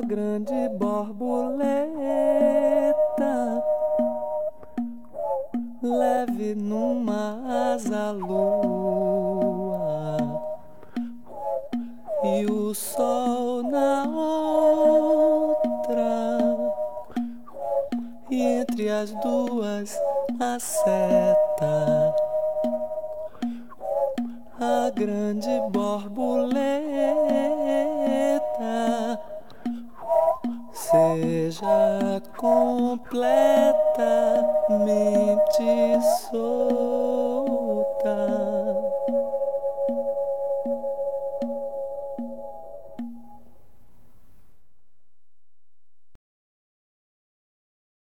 grande borboleta leve numa asa lua e o sol na outra, e entre as duas a seta, a grande borboleta seja completamente só.